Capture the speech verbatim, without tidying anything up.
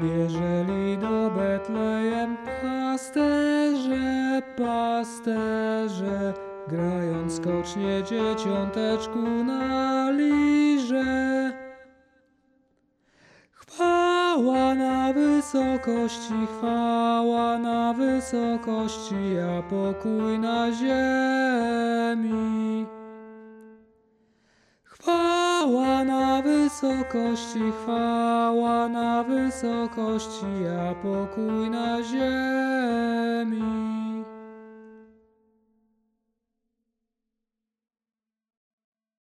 przybieżeli do Betlejem pasterze, pasterze, grając skocznie dzieciąteczku na lirze. Chwała na wysokości, chwała na wysokości, a pokój na ziemi. Chwała na wysokości, chwała na wysokości, a pokój na ziemi.